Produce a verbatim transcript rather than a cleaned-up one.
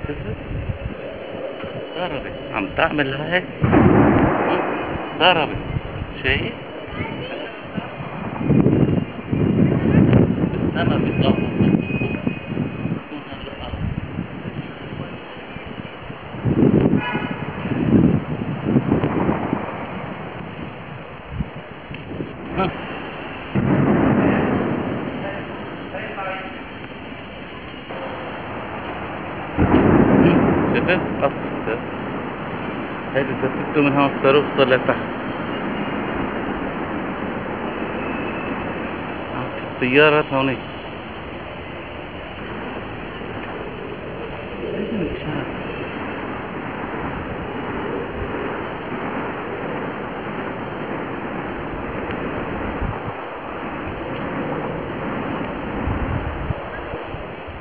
ضربت، عم تعمل هيك. ضربت، شايف؟ بالسما بيطلعوا. شفت؟ قصت. هيدي زفته من هون الصاروخ وصل لتحت. السيارات هونيك.